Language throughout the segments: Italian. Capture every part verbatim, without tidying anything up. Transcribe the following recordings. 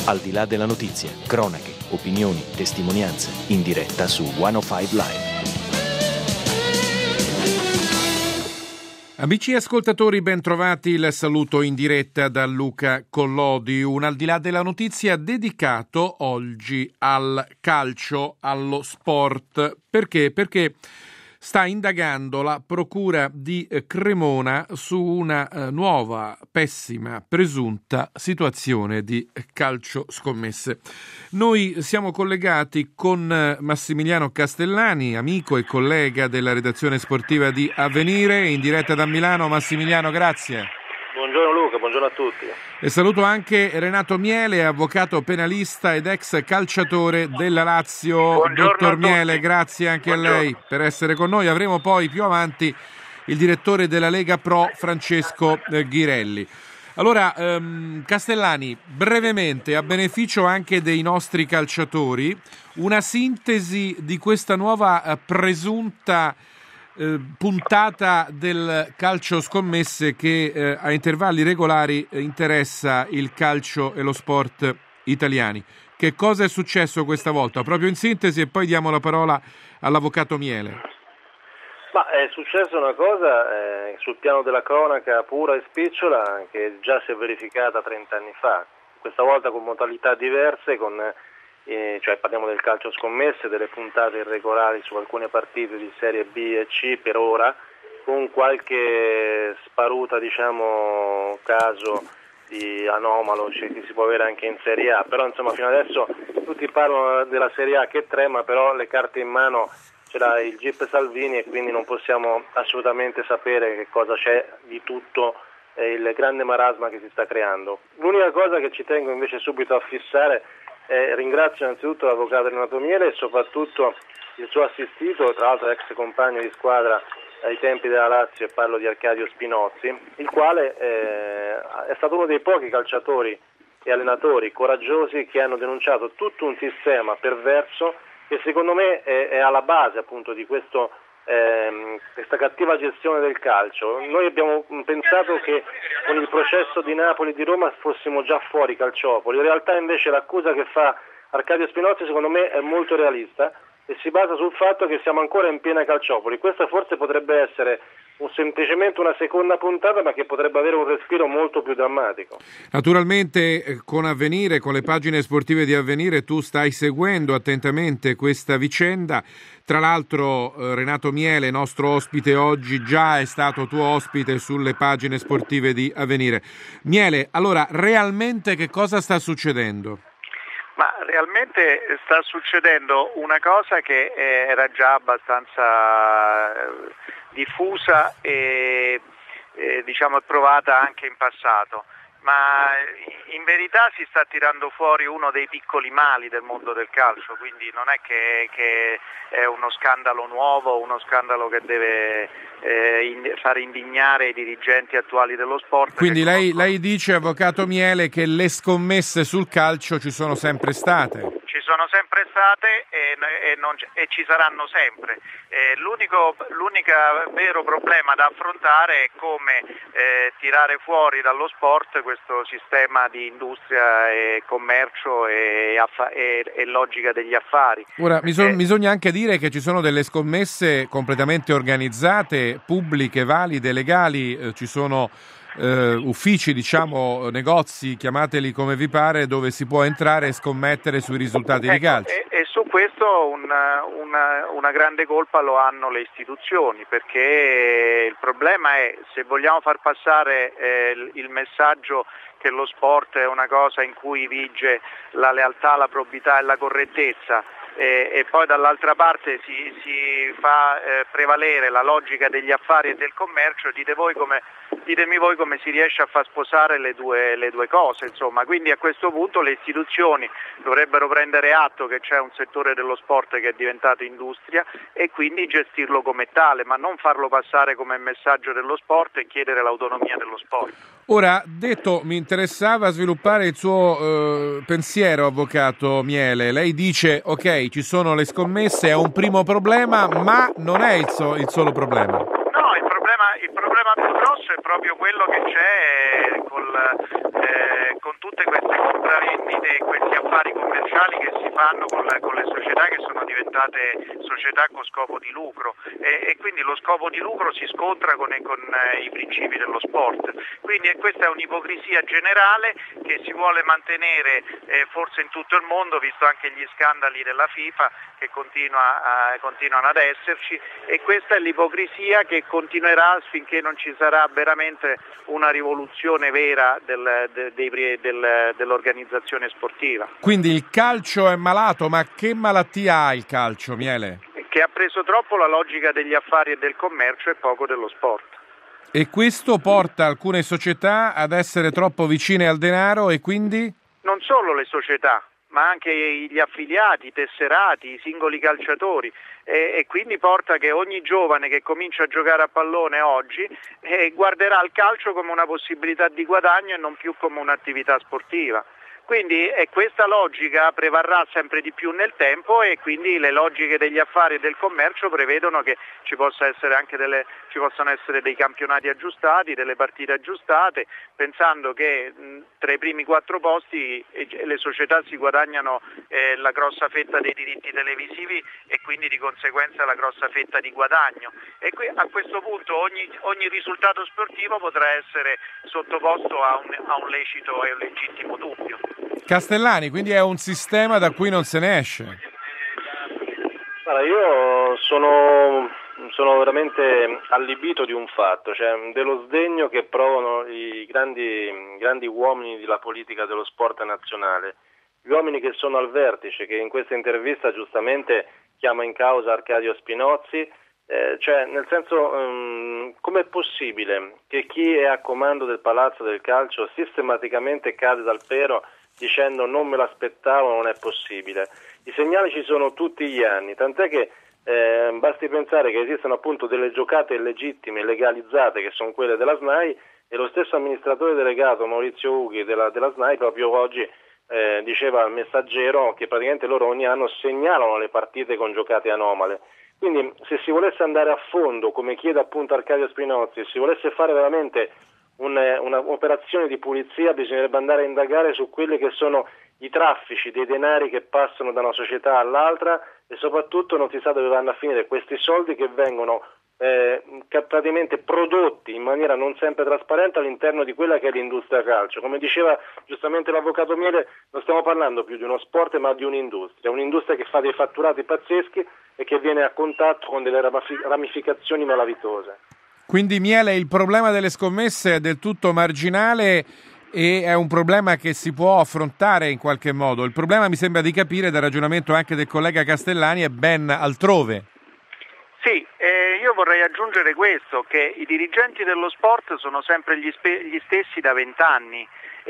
Al di là della notizia, cronache, opinioni, testimonianze, in diretta su centocinque Live. Amici ascoltatori, ben trovati, il saluto in diretta da Luca Collodi, un Al di là della notizia dedicato oggi al calcio, allo sport. Perché? Perché sta indagando la procura di Cremona su una eh, nuova, pessima, presunta situazione di calcio scommesse. Noi siamo collegati con Massimiliano Castellani, amico e collega della redazione sportiva di Avvenire, in diretta da Milano. Massimiliano, grazie. Buongiorno Luca, buongiorno a tutti. E saluto anche Renato Miele, avvocato penalista ed ex calciatore della Lazio. Buongiorno. Dottor Miele, grazie anche buongiorno a lei per essere con noi. Avremo poi più avanti il direttore della Lega Pro, Francesco Ghirelli. Allora, ehm, Castellani, brevemente, a beneficio anche dei nostri calciatori, una sintesi di questa nuova eh, presunta eh, puntata del calcio scommesse che eh, a intervalli regolari eh, interessa il calcio e lo sport italiani. Che cosa è successo questa volta? Proprio in sintesi, e poi diamo la parola all'avvocato Miele. Ma è successa una cosa eh, sul piano della cronaca pura e spicciola che già si è verificata trenta anni fa, questa volta con modalità diverse, con, eh, cioè parliamo del calcio scommesse, delle puntate irregolari su alcune partite di Serie B e C per ora, con qualche sparuta diciamo caso di anomalo che si può avere anche in Serie A, però insomma fino adesso tutti parlano della Serie A che trema, però le carte in mano c'era il G I P Salvini e quindi non possiamo assolutamente sapere che cosa c'è di tutto eh, il grande marasma che si sta creando. L'unica cosa che ci tengo invece subito a fissare è ringrazio innanzitutto l'avvocato Renato Miele e soprattutto il suo assistito, tra l'altro ex compagno di squadra ai tempi della Lazio, e parlo di Arcadio Spinozzi, il quale eh, è stato uno dei pochi calciatori e allenatori coraggiosi che hanno denunciato tutto un sistema perverso che secondo me è, è alla base appunto di questo, ehm, questa cattiva gestione del calcio. Noi abbiamo pensato che con il processo di Napoli e di Roma fossimo già fuori calciopoli, in realtà invece l'accusa che fa Arcadio Spinozzi secondo me è molto realista e si basa sul fatto che siamo ancora in piena calciopoli. Questa forse potrebbe essere un, semplicemente una seconda puntata, ma che potrebbe avere un respiro molto più drammatico. Naturalmente con Avvenire, con le pagine sportive di Avvenire, tu stai seguendo attentamente questa vicenda. Tra l'altro Renato Miele, nostro ospite oggi, già è stato tuo ospite sulle pagine sportive di Avvenire. Miele, allora realmente che cosa sta succedendo? Ma realmente sta succedendo una cosa che era già abbastanza diffusa e, e diciamo provata anche in passato, ma in verità si sta tirando fuori uno dei piccoli mali del mondo del calcio, quindi non è che, che è uno scandalo nuovo, uno scandalo che deve eh, in, far indignare i dirigenti attuali dello sport. Quindi lei, lei dice, avvocato Miele, che le scommesse sul calcio ci sono sempre state? Ci sono sempre state e, e, non, e ci saranno sempre. Eh, l'unico l'unico vero problema da affrontare è come eh, tirare fuori dallo sport questo sistema di industria e commercio e, affa- e, e logica degli affari. Ora, bisog- eh, bisogna anche dire che ci sono delle scommesse completamente organizzate, pubbliche, valide, legali, eh, ci sono Uh, uffici, diciamo, negozi, chiamateli come vi pare, dove si può entrare e scommettere sui risultati ecco, di calcio. E, e su questo una, una, una grande colpa lo hanno le istituzioni, perché il problema è, se vogliamo far passare eh, il, il messaggio che lo sport è una cosa in cui vige la lealtà, la probità e la correttezza, E, e poi dall'altra parte si, si fa eh, prevalere la logica degli affari e del commercio, dite voi come, ditemi voi come si riesce a far sposare le due, le due cose, insomma. Quindi a questo punto le istituzioni dovrebbero prendere atto che c'è un settore dello sport che è diventato industria e quindi gestirlo come tale, ma non farlo passare come messaggio dello sport e chiedere l'autonomia dello sport. Ora, detto, mi interessava sviluppare il suo eh, pensiero, avvocato Miele. Lei dice, ok, ci sono le scommesse, è un primo problema, ma non è il, so- il solo problema. No, il problema, il problema più grosso è proprio quello che c'è col, eh, con tutte queste compravendite e questi affari commerciali che si fanno con, la, con le società che sono diventate società con scopo di lucro e, e quindi lo scopo di lucro si scontra con, con eh, i principi dello sport. Quindi eh, questa è un'ipocrisia generale che si vuole mantenere eh, forse in tutto il mondo, visto anche gli scandali della FIFA che continua a, continuano ad esserci, e questa è l'ipocrisia che continuerà finché non ci sarà veramente una rivoluzione vera del, de, de, del, dell'organizzazione sportiva. Quindi il calcio è malato, ma che malattia ha il calcio, Miele? Che ha preso troppo la logica degli affari e del commercio e poco dello sport. E questo porta alcune società ad essere troppo vicine al denaro e quindi? Non solo le società, ma anche gli affiliati, i tesserati, i singoli calciatori e, e quindi porta che ogni giovane che comincia a giocare a pallone oggi eh, guarderà il calcio come una possibilità di guadagno e non più come un'attività sportiva. Quindi eh, questa logica prevarrà sempre di più nel tempo e quindi le logiche degli affari e del commercio prevedono che ci possa essere anche delle, ci possano essere dei campionati aggiustati, delle partite aggiustate, pensando che mh, tra i primi quattro posti eh, le società si guadagnano eh, la grossa fetta dei diritti televisivi e quindi di conseguenza la grossa fetta di guadagno. E qui, a questo punto ogni, ogni risultato sportivo potrà essere sottoposto a un, a un lecito e un legittimo dubbio. Castellani, quindi è un sistema da cui non se ne esce. Allora, io sono, sono veramente allibito di un fatto, cioè dello sdegno che provano i grandi, grandi uomini della politica dello sport nazionale, gli uomini che sono al vertice, che in questa intervista giustamente chiama in causa Arcadio Spinozzi, eh, cioè nel senso um, com'è possibile che chi è a comando del Palazzo del Calcio sistematicamente cade dal pero dicendo non me l'aspettavo, non è possibile. I segnali ci sono tutti gli anni, tant'è che eh, basti pensare che esistono appunto delle giocate illegittime, legalizzate, che sono quelle della S N A I, e lo stesso amministratore delegato Maurizio Ughi della, della S N A I proprio oggi eh, diceva al Messaggero che praticamente loro ogni anno segnalano le partite con giocate anomale. Quindi se si volesse andare a fondo, come chiede appunto Arcadio Spinozzi, se si volesse fare veramente un'operazione di pulizia, bisognerebbe andare a indagare su quelli che sono i traffici dei denari che passano da una società all'altra e soprattutto non si sa dove vanno a finire questi soldi che vengono eh, praticamente prodotti in maniera non sempre trasparente all'interno di quella che è l'industria calcio. Come diceva giustamente l'avvocato Miele, non stiamo parlando più di uno sport ma di un'industria, un'industria che fa dei fatturati pazzeschi e che viene a contatto con delle ramificazioni malavitose. Quindi Miele, il problema delle scommesse è del tutto marginale e è un problema che si può affrontare in qualche modo. Il problema, mi sembra di capire dal ragionamento anche del collega Castellani, è ben altrove. Sì, eh, io vorrei aggiungere questo, che i dirigenti dello sport sono sempre gli, spe- gli stessi da vent'anni.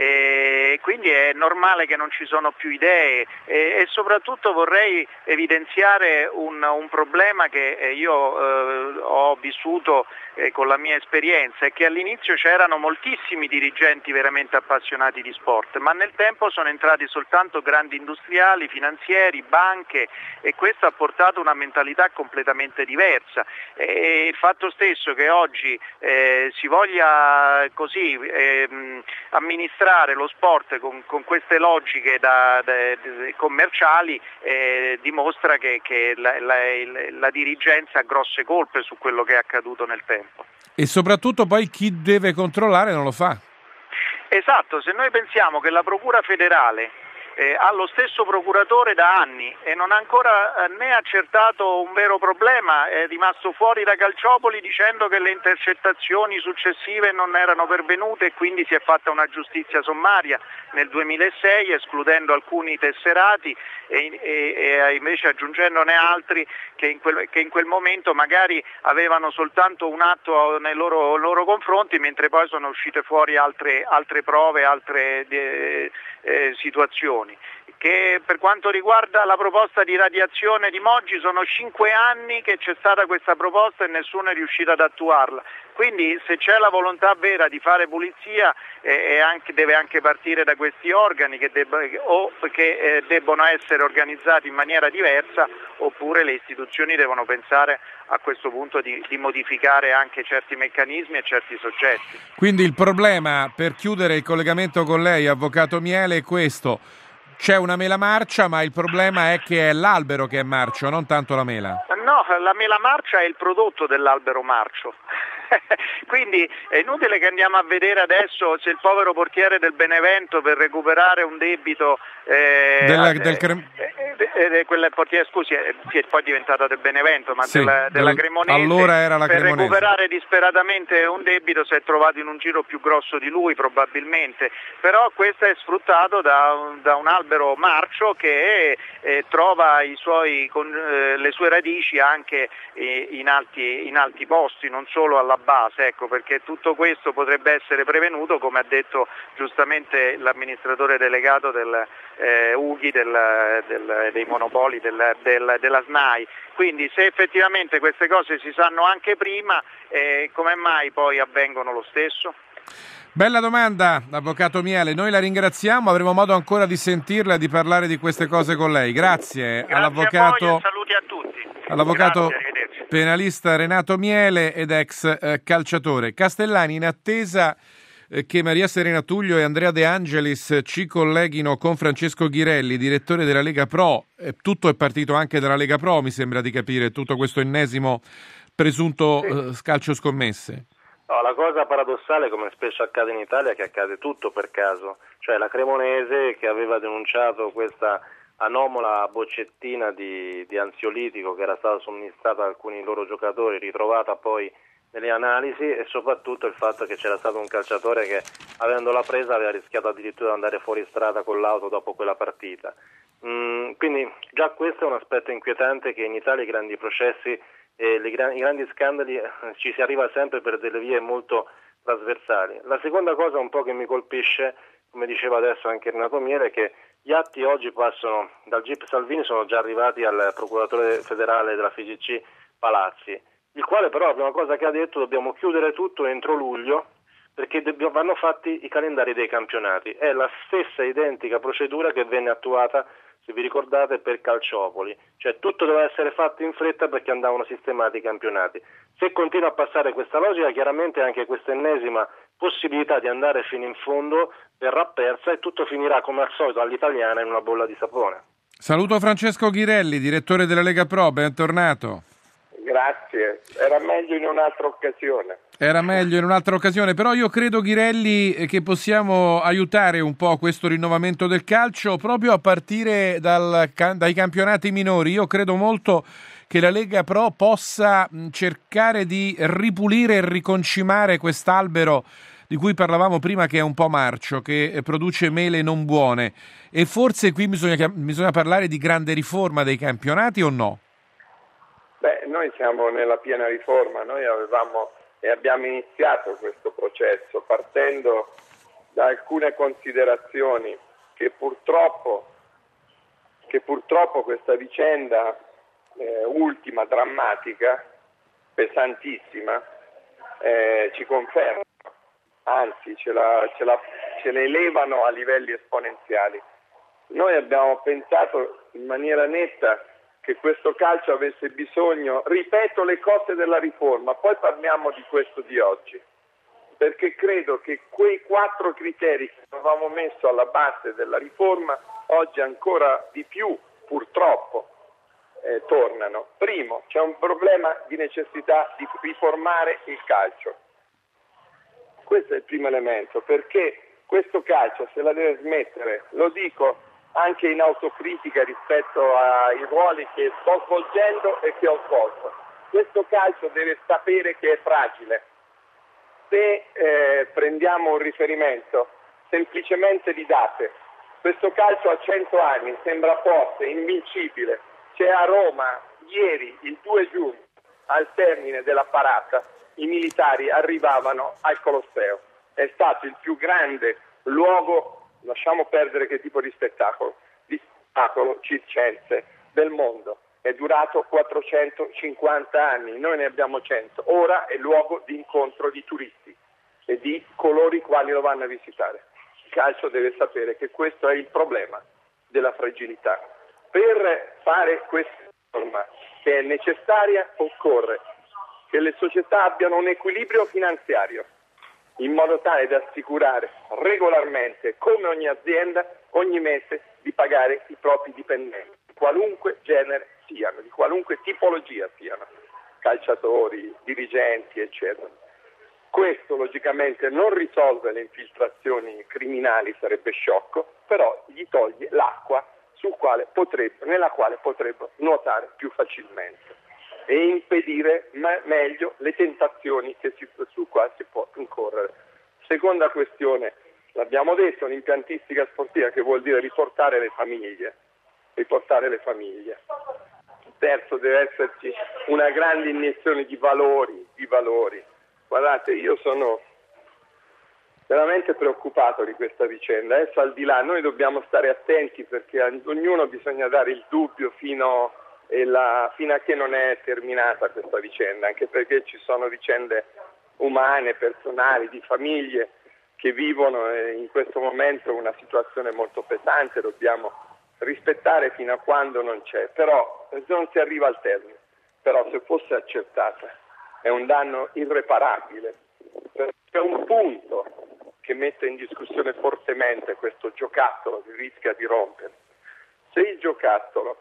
E quindi è normale che non ci sono più idee e, e soprattutto vorrei evidenziare un, un problema che io eh, ho vissuto eh, con la mia esperienza, è che all'inizio c'erano moltissimi dirigenti veramente appassionati di sport, ma nel tempo sono entrati soltanto grandi industriali, finanzieri, banche e questo ha portato una mentalità completamente diversa e il fatto stesso che oggi eh, si voglia così eh, amministrare lo sport con, con queste logiche da, da, da, commerciali eh, dimostra che, che la, la, la dirigenza ha grosse colpe su quello che è accaduto nel tempo. E soprattutto poi chi deve controllare non lo fa. Esatto, se noi pensiamo che la Procura federale Eh, ha lo stesso procuratore da anni e non ha ancora eh, né accertato un vero problema, è rimasto fuori da Calciopoli dicendo che le intercettazioni successive non erano pervenute e quindi si è fatta una giustizia sommaria nel duemilasei escludendo alcuni tesserati e, e, e invece aggiungendone altri che in, quel, che in quel momento magari avevano soltanto un atto nei loro, loro confronti, mentre poi sono uscite fuori altre, altre prove, altre eh, eh, situazioni. che per quanto riguarda la proposta di radiazione di Moggi sono cinque anni che c'è stata questa proposta e nessuno è riuscito ad attuarla. Quindi se c'è la volontà vera di fare pulizia eh, anche, deve anche partire da questi organi che, debba, o che eh, debbono essere organizzati in maniera diversa, oppure le istituzioni devono pensare a questo punto di, di modificare anche certi meccanismi e certi soggetti. Quindi il problema, per chiudere il collegamento con lei, avvocato Miele, è questo: c'è una mela marcia, ma il problema è che è l'albero che è marcio, non tanto la mela. No, la mela marcia è il prodotto dell'albero marcio. Quindi è inutile che andiamo a vedere adesso se il povero portiere del Benevento, per recuperare un debito eh, Della, eh, del Crem... eh, eh, quella portiere, scusi, eh, sì, è poi diventata del Benevento, ma sì, della, della del... Cremonese, allora era la per Cremonese. recuperare disperatamente un debito si è trovato in un giro più grosso di lui probabilmente, però questo è sfruttato da un, da un albero marcio che eh, trova i suoi, con, eh, le sue radici anche eh, in, alti, in alti posti, non solo alla base, ecco, perché tutto questo potrebbe essere prevenuto, come ha detto giustamente l'amministratore delegato del eh, U G I, del, del, dei monopoli del, del, della S N A I. Quindi se effettivamente queste cose si sanno anche prima, eh, come mai poi avvengono lo stesso? Bella domanda, avvocato Miele. Noi la ringraziamo, avremo modo ancora di sentirla e di parlare di queste cose con lei. Grazie, Grazie all'avvocato, a voi e saluti a tutti. all'avvocato Grazie, penalista Renato Miele ed ex eh, calciatore. Castellani, in attesa eh, che Maria Serena Tullio e Andrea De Angelis ci colleghino con Francesco Ghirelli, direttore della Lega Pro, eh, tutto è partito anche dalla Lega Pro, mi sembra di capire, tutto questo ennesimo presunto sì. eh, calcio scommesse. No, la cosa paradossale, come spesso accade in Italia, è che accade tutto per caso, cioè la Cremonese, che aveva denunciato questa anomala boccettina di, di ansiolitico che era stata somministrata ad alcuni loro giocatori, ritrovata poi nelle analisi, e soprattutto il fatto che c'era stato un calciatore che, avendola presa, aveva rischiato addirittura di andare fuori strada con l'auto dopo quella partita. Mm, quindi già questo è un aspetto inquietante, che in Italia i grandi processi e le, i grandi scandali eh, ci si arriva sempre per delle vie molto trasversali. La seconda cosa un po' che mi colpisce, come diceva adesso anche Renato Miele, è che gli atti oggi passano dal G I P Salvini, sono già arrivati al procuratore federale della F I G C Palazzi, il quale però la prima cosa che ha detto: dobbiamo chiudere tutto entro luglio perché vanno fatti i calendari dei campionati. È la stessa identica procedura che venne attuata, se vi ricordate, per Calciopoli, cioè tutto doveva essere fatto in fretta perché andavano sistemati i campionati. Se continua a passare questa logica, chiaramente anche questa ennesima possibilità di andare fino in fondo verrà persa e tutto finirà come al solito all'italiana in una bolla di sapone. Saluto Francesco Ghirelli, direttore della Lega Pro, bentornato. Grazie, era meglio in un'altra occasione. Era meglio in un'altra occasione, però io credo, Ghirelli, che possiamo aiutare un po' questo rinnovamento del calcio proprio a partire dal, dai campionati minori. Io credo molto che la Lega Pro possa cercare di ripulire e riconcimare quest'albero di cui parlavamo prima, che è un po' marcio, che produce mele non buone, e forse qui bisogna, bisogna parlare di grande riforma dei campionati, o no? Beh, noi siamo nella piena riforma, noi avevamo e abbiamo iniziato questo processo partendo da alcune considerazioni che purtroppo, che purtroppo questa vicenda eh, ultima, drammatica, pesantissima, eh, ci conferma, anzi ce la, ce la, ce la elevano a livelli esponenziali. Noi abbiamo pensato in maniera netta che questo calcio avesse bisogno, ripeto le cose della riforma, poi parliamo di questo di oggi, perché credo che quei quattro criteri che avevamo messo alla base della riforma oggi ancora di più, purtroppo, eh, tornano. Primo, c'è un problema di necessità di riformare il calcio. Questo è il primo elemento, perché questo calcio se la deve smettere, lo dico anche in autocritica rispetto ai ruoli che sto svolgendo e che ho svolto. Questo calcio deve sapere che è fragile. Se eh, prendiamo un riferimento semplicemente di date, questo calcio ha cento anni, sembra forte, invincibile. C'è a Roma, ieri, il due giugno, al termine della parata, i militari arrivavano al Colosseo. È stato il più grande luogo, lasciamo perdere che tipo di spettacolo, di, spettacolo circense del mondo. È durato quattrocentocinquanta anni, noi ne abbiamo cento. Ora è luogo di incontro di turisti e di coloro i quali lo vanno a visitare. Il calcio deve sapere che questo è il problema della fragilità. Per fare questa riforma che è necessaria occorre che le società abbiano un equilibrio finanziario in modo tale da assicurare regolarmente, come ogni azienda, ogni mese di pagare i propri dipendenti, di qualunque genere siano, di qualunque tipologia siano, calciatori, dirigenti, eccetera. Questo logicamente non risolve le infiltrazioni criminali, sarebbe sciocco, però gli toglie l'acqua sul quale potrebbe, nella quale potrebbero nuotare più facilmente e impedire me- meglio le tentazioni che si, su quali si può incorrere. Seconda questione, l'abbiamo detto, l'impiantistica sportiva, che vuol dire riportare le famiglie, riportare le famiglie. Terzo, deve esserci una grande iniezione di valori, di valori. Guardate, io sono veramente preoccupato di questa vicenda. Adesso al di là, noi dobbiamo stare attenti perché a ognuno bisogna dare il dubbio fino, e la, fino a che non è terminata questa vicenda, anche perché ci sono vicende umane, personali, di famiglie che vivono in questo momento una situazione molto pesante, dobbiamo rispettare fino a quando non c'è, però non si arriva al termine, però se fosse accertata è un danno irreparabile, c'è un punto che mette in discussione fortemente questo giocattolo che rischia di rompere. Se il giocattolo,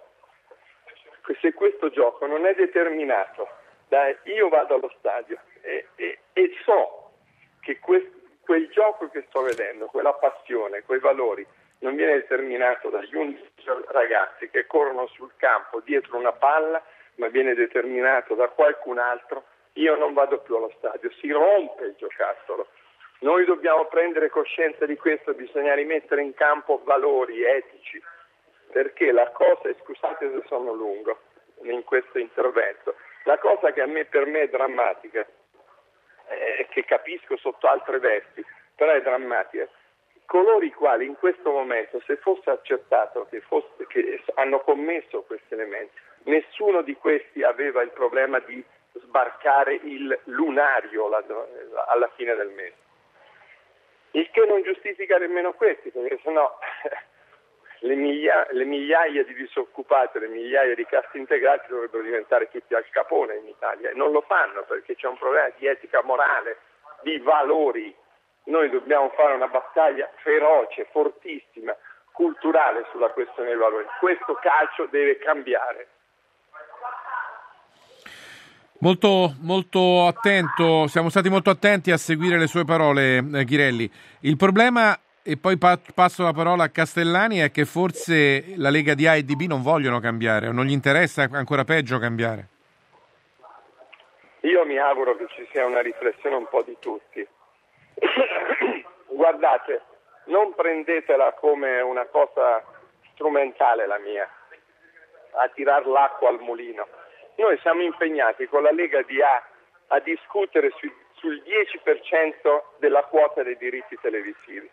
se questo gioco non è determinato da io vado allo stadio e, e, e so che quel, quel gioco che sto vedendo, quella passione, quei valori, non viene determinato dagli undici ragazzi che corrono sul campo dietro una palla, ma viene determinato da qualcun altro, io non vado più allo stadio, si rompe il giocattolo. Noi dobbiamo prendere coscienza di questo, bisogna rimettere in campo valori etici, perché la cosa, e scusate se sono lungo in questo intervento, la cosa che a me, per me è drammatica, eh, che capisco sotto altre vesti, però è drammatica, coloro i quali in questo momento, se fosse accertato che, fosse, che hanno commesso questi elementi, nessuno di questi aveva il problema di sbarcare il lunario la, alla fine del mese. Il che non giustifica nemmeno questi, perché sennò le, miglia, le migliaia di disoccupati, le migliaia di cassi integrati dovrebbero diventare tutti al capone in Italia e non lo fanno perché c'è un problema di etica morale, di valori. Noi dobbiamo fare una battaglia feroce, fortissima, culturale sulla questione dei valori. Questo calcio deve cambiare. Molto, molto attento, siamo stati molto attenti a seguire le sue parole, eh, Ghirelli. Il problema, e poi pa- passo la parola a Castellani, è che forse la Lega di A e di B non vogliono cambiare, o non gli interessa ancora peggio cambiare. Io mi auguro che ci sia una riflessione un po' di tutti. Guardate, non prendetela come una cosa strumentale la mia, a tirar l'acqua al mulino. Noi siamo impegnati con la Lega di A a discutere su, sul dieci per cento della quota dei diritti televisivi.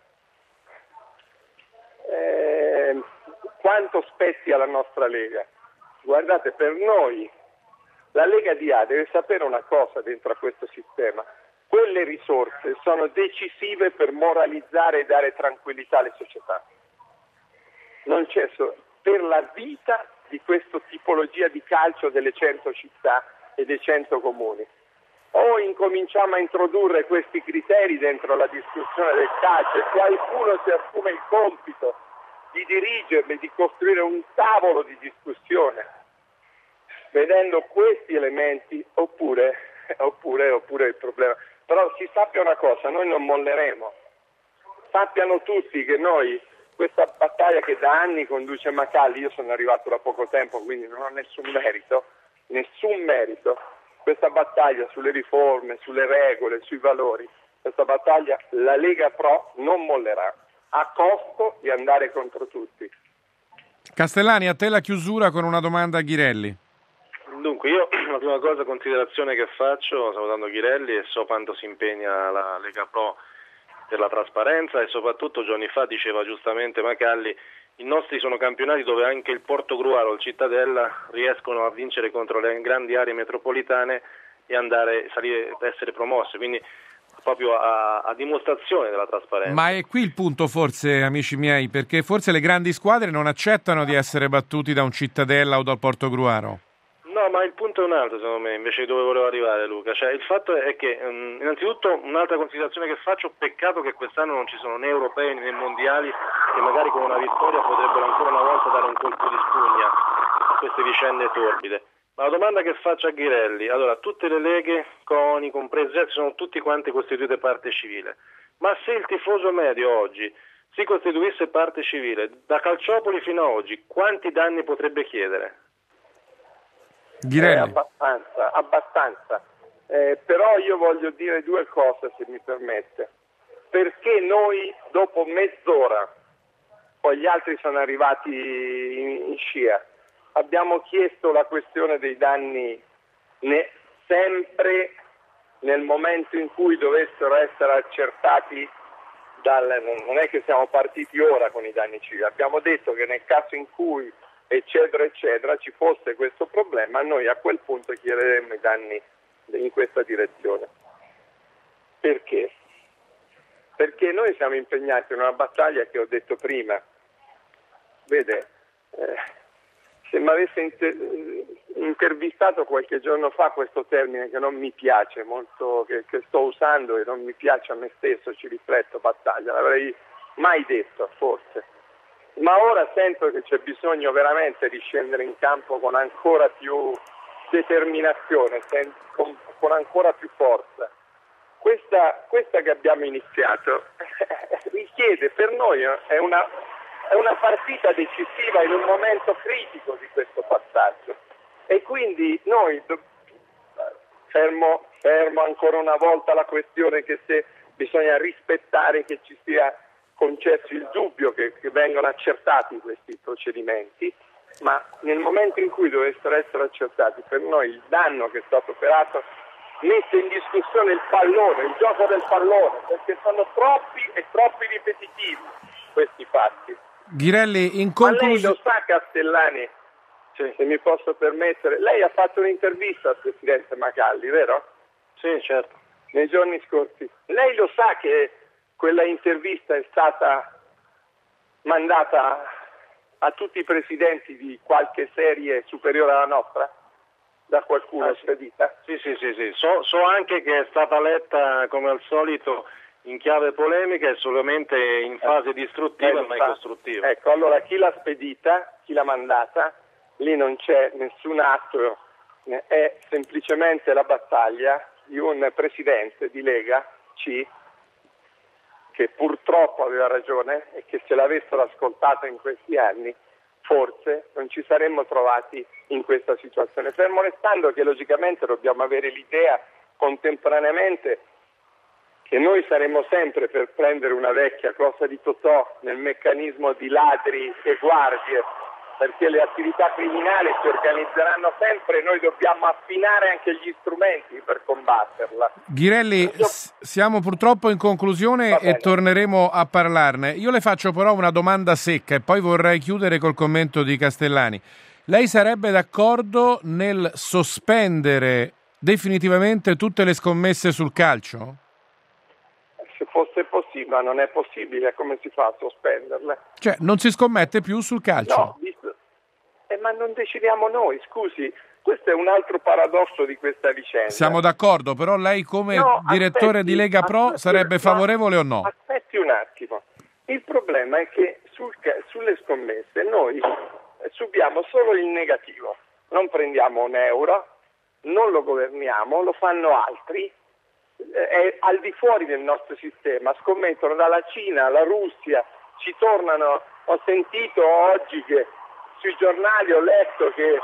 Eh, quanto spetti alla nostra Lega? Guardate, per noi la Lega di A deve sapere una cosa dentro a questo sistema. Quelle risorse sono decisive per moralizzare e dare tranquillità alle società. Non c'è so- per la vita di questa tipologia di calcio delle cento città e dei cento comuni. O incominciamo a introdurre questi criteri dentro la discussione del calcio e qualcuno si assume il compito di dirigerli, di costruire un tavolo di discussione, vedendo questi elementi, oppure, oppure, oppure il problema. Però si sappia una cosa, noi non molleremo. Sappiano tutti che noi questa battaglia che da anni conduce Macalli, io sono arrivato da poco tempo, quindi non ho nessun merito, nessun merito, questa battaglia sulle riforme, sulle regole, sui valori, questa battaglia la Lega Pro non mollerà, a costo di andare contro tutti. Castellani, a te la chiusura con una domanda a Ghirelli. Dunque, io la prima cosa, considerazione che faccio, salutando Ghirelli, e so quanto si impegna la Lega Pro per la trasparenza, e soprattutto giorni fa diceva giustamente Macalli i nostri sono campionati dove anche il Portogruaro, il Cittadella riescono a vincere contro le grandi aree metropolitane e andare salire, essere promosse, quindi proprio a, a dimostrazione della trasparenza. Ma è qui il punto forse, amici miei, perché forse le grandi squadre non accettano di essere battuti da un Cittadella o dal Portogruaro. No, ma il punto è un altro secondo me, invece di dove volevo arrivare, Luca. Cioè, il fatto è che um, innanzitutto un'altra considerazione che faccio, peccato che quest'anno non ci sono né europei né mondiali che magari con una vittoria potrebbero ancora una volta dare un colpo di spugna a queste vicende torbide. Ma la domanda che faccio a Ghirelli, allora tutte le leghe, CONI, comprese, sono tutti quanti costituite parte civile, ma se il tifoso medio oggi si costituisse parte civile, da Calciopoli fino a oggi, quanti danni potrebbe chiedere? Ghirelli. Eh, abbastanza, abbastanza. Eh, però io voglio dire due cose, se mi permette. Perché noi dopo mezz'ora, poi gli altri sono arrivati in, in scia, abbiamo chiesto la questione dei danni ne, sempre nel momento in cui dovessero essere accertati dal, non è che siamo partiti ora con i danni civili, abbiamo detto che nel caso in cui eccetera eccetera ci fosse questo problema, noi a quel punto chiederemmo i danni in questa direzione. Perché? Perché noi siamo impegnati in una battaglia che ho detto prima. Vede, eh, se mi avesse inter- intervistato qualche giorno fa, questo termine che non mi piace molto, che, che sto usando e non mi piace a me stesso, ci rifletto, battaglia, l'avrei mai detto forse. Ma ora sento che c'è bisogno veramente di scendere in campo con ancora più determinazione, sen- con, con ancora più forza. Questa, questa che abbiamo iniziato richiede, per noi è una, è una partita decisiva in un momento critico di questo passaggio, e quindi noi, fermo, fermo ancora una volta la questione che se bisogna rispettare che ci sia concesso il dubbio che, che vengano accertati questi procedimenti, ma nel momento in cui dovessero essere accertati, per noi il danno che è stato operato mette in discussione il pallone, il gioco del pallone, perché sono troppi e troppi ripetitivi questi fatti. Ghirelli, in conclusione... Ma lei conclusione... lo sa, Castellani, sì, se mi posso permettere, lei ha fatto un'intervista al presidente Macalli, vero? Sì, certo. Nei giorni scorsi. Lei lo sa che quella intervista è stata mandata a tutti i presidenti di qualche serie superiore alla nostra? Da qualcuno ah, spedita? Sì, sì, sì, sì. So, so anche che è stata letta come al solito in chiave polemica e solamente in fase eh, distruttiva e mai costruttiva. Ecco, allora chi l'ha spedita, chi l'ha mandata, lì non c'è nessun atto, è semplicemente la battaglia di un presidente di Lega C che purtroppo aveva ragione e che se l'avessero ascoltato in questi anni forse non ci saremmo trovati in questa situazione, fermo restando che logicamente dobbiamo avere l'idea contemporaneamente che noi saremo sempre per prendere una vecchia cosa di Totò nel meccanismo di ladri e guardie, perché le attività criminali si organizzeranno sempre e noi dobbiamo affinare anche gli strumenti per combatterla. Ghirelli, Io... siamo purtroppo in conclusione e torneremo a parlarne. Io le faccio però una domanda secca e poi vorrei chiudere col commento di Castellani. Lei sarebbe d'accordo nel sospendere definitivamente tutte le scommesse sul calcio? Se fosse possibile, ma non è possibile, come si fa a sospenderle? Cioè, non si scommette più sul calcio? No, visto... eh, ma non decidiamo noi, scusi, questo è un altro paradosso di questa vicenda. Siamo d'accordo, però lei come no, direttore aspetti, di Lega Pro aspetti, sarebbe favorevole o no? Aspetti un attimo, il problema è che sul, sulle scommesse noi subiamo solo il negativo, non prendiamo un euro, non lo governiamo, lo fanno altri, è al di fuori del nostro sistema, scommettono dalla Cina alla Russia, ci tornano, ho sentito oggi che sui giornali ho letto che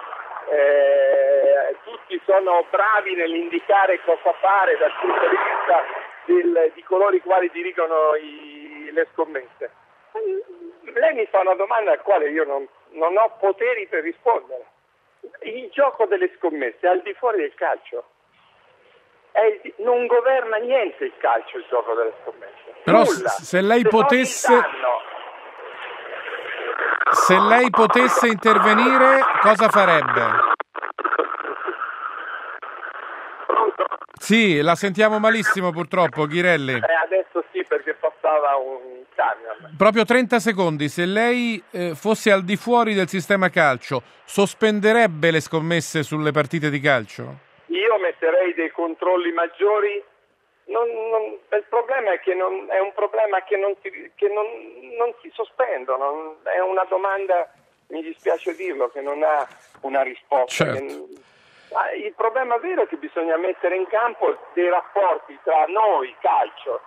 eh, tutti sono bravi nell'indicare cosa fare dal punto di vista del, di coloro i quali dirigono i, le scommesse. Lei mi fa una domanda alla quale io non, non ho poteri per rispondere. Il gioco delle scommesse è al di fuori del calcio. È, non governa niente il calcio, il gioco delle scommesse. Però Nulla. se lei se potesse... Se lei potesse intervenire, cosa farebbe? Pronto? Sì, la sentiamo malissimo purtroppo, Ghirelli. Eh, adesso sì, perché passava un camion. Proprio trenta secondi, se lei eh, fosse al di fuori del sistema calcio, sospenderebbe le scommesse sulle partite di calcio? Io metterei dei controlli maggiori. Non, non, il problema è che non, è un problema che non si, che non, non si sospendono. È una domanda, mi dispiace dirlo, che non ha una risposta. Certo. Che, il problema vero è che bisogna mettere in campo dei rapporti tra noi, calcio,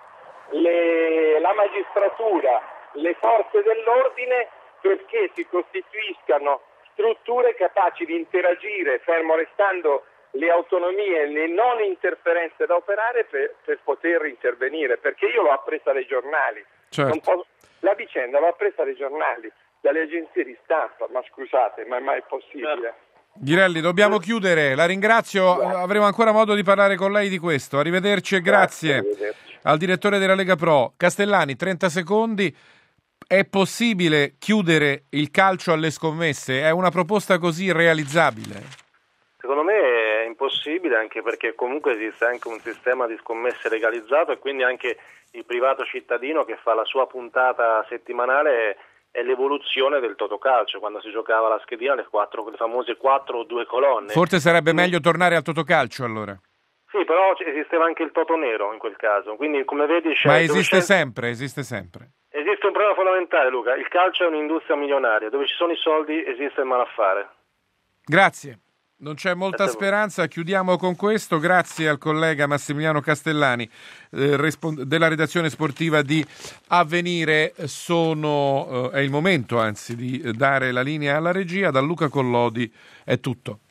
le, la magistratura, le forze dell'ordine, perché si costituiscano strutture capaci di interagire, fermo restando le autonomie e le non interferenze da operare, per, per poter intervenire, perché io l'ho appresa dai giornali. Certo. Non posso, la vicenda l'ho appresa dai giornali, dalle agenzie di stampa, ma scusate, ma è mai possibile? Ghirelli, dobbiamo chiudere, la ringrazio, Grazie. avremo ancora modo di parlare con lei di questo. Arrivederci e grazie, Grazie, arrivederci. Al direttore della Lega Pro. Castellani, trenta secondi. È possibile chiudere il calcio alle scommesse? È una proposta così realizzabile? Secondo me è impossibile, anche perché comunque esiste anche un sistema di scommesse legalizzato e quindi anche il privato cittadino che fa la sua puntata settimanale è l'evoluzione del totocalcio, quando si giocava la schedina, le, quattro, le famose quattro o due colonne. Forse sarebbe meglio tornare al totocalcio allora. Sì, però esisteva anche il toto nero in quel caso, quindi come vedi c'è... Ma esiste c'è... sempre, esiste sempre. Esiste un problema fondamentale, Luca, il calcio è un'industria milionaria, dove ci sono i soldi esiste il malaffare. Grazie. Non c'è molta speranza, chiudiamo con questo. Grazie al collega Massimiliano Castellani eh, respons- della redazione sportiva di Avvenire. Sono, eh, è il momento anzi di dare la linea alla regia. Da Luca Collodi è tutto.